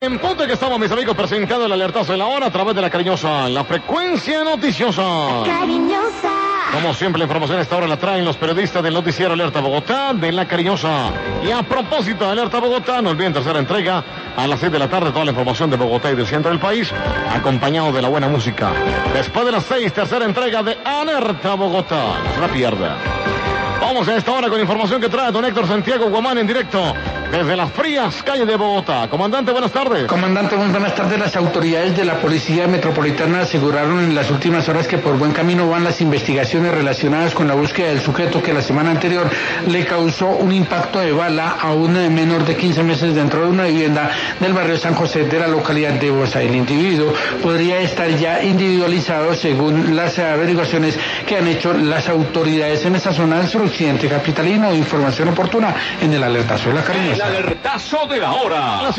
En punto que estamos, mis amigos, presentando el alertazo de la hora a través de la cariñosa, la frecuencia noticiosa. Cariñosa. Como siempre, la información a esta hora la traen los periodistas del noticiero Alerta Bogotá, de la cariñosa. Y a propósito de Alerta Bogotá, no olviden tercera entrega a las 6 de la tarde, toda la información de Bogotá y del centro del país, acompañado de la buena música. Después de las 6, tercera entrega de Alerta Bogotá. No se la pierda. Vamos a esta hora con información que trae don Héctor Santiago Guamán en directo desde las frías calles de Bogotá. Comandante, buenas tardes. Comandante, muy buenas tardes. Las autoridades de la Policía Metropolitana aseguraron en las últimas horas que por buen camino van las investigaciones relacionadas con la búsqueda del sujeto que la semana anterior le causó un impacto de bala a un menor de 15 meses dentro de una vivienda del barrio San José de la localidad de Bosa. El individuo podría estar ya individualizado según las averiguaciones que han hecho las autoridades en esa zona del suroccidente capitalino. Información oportuna en el alertazo de la cariñosa. El alertazo de la hora.